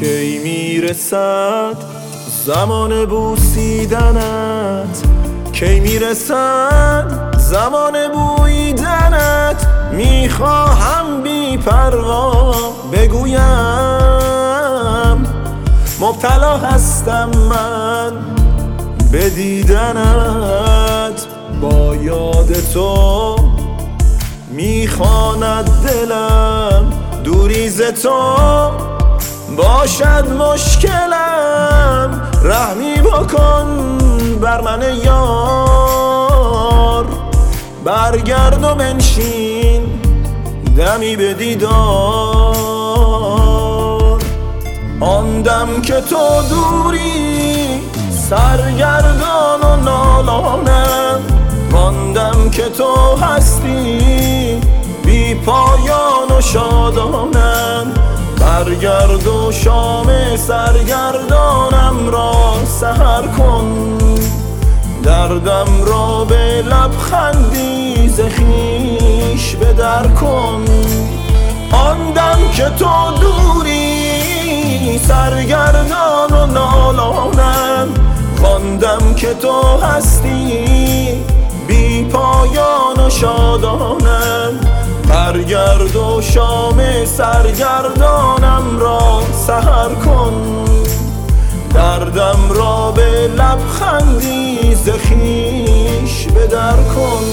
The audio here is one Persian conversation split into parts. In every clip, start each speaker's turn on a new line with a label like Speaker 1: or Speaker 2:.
Speaker 1: کی میرسد زمان بوسیدنت؟ کی میرسد زمان بویدنت؟ میخواهم بی پروا بگویم مبتلا هستم من به دیدنت. با یاد تو میخواند دلم، دوری ز تو باشد مشکلم. رحمی بکن بر من یار، برگرد و بنشین دمی به دیدار. آن دم که تو دوری سرگردان و نالانم، آن دم که تو هستی بی پایان و شادانم. برگرد و شام سرگردانم را سحر کن، دردم را به لبخندی ز خویش به در کن. آن دم که تو دوری سرگردان و نالانم، آن دم که تو هستی بی پایان و شادانم. برگرد و شام سرگردانم را سحر کن، دردم را به لبخندی ز خویش به در کن.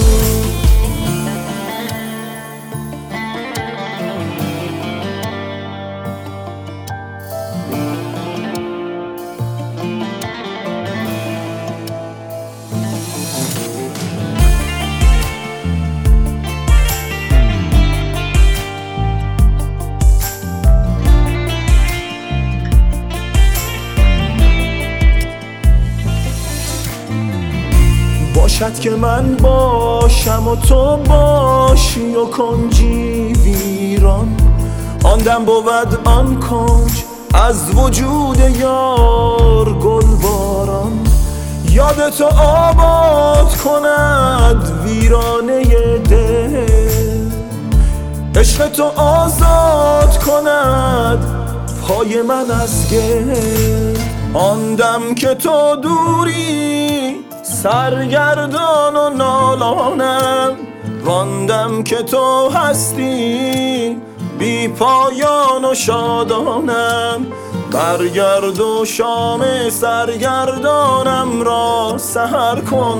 Speaker 1: باشد که من باشم و تو باشی و کنجی ویران، آن دم بود آن کنج از وجود یار گلباران. یاد تو آباد کند ویرانه دل، عشق تو آزاد کند پای من از گل. آن دم که تو دوری سرگردان و نالانم، وان دم که تو هستی بی پایان و شادانم. برگرد و شام سرگردانم را سحر کن،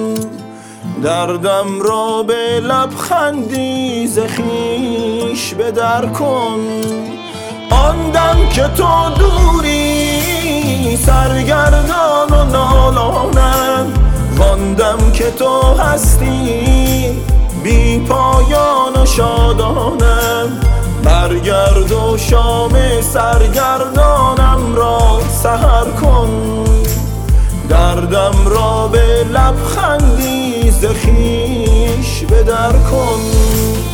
Speaker 1: دردم را به لبخندی ز خویش به در کن. آن دم که تو دوری سرگردان و نالانم، وان دم که تو هستی بی پایان و شادانم. برگرد و شام سرگردانم را سحر کن، دردم را به لبخندی ز خویش به در کن.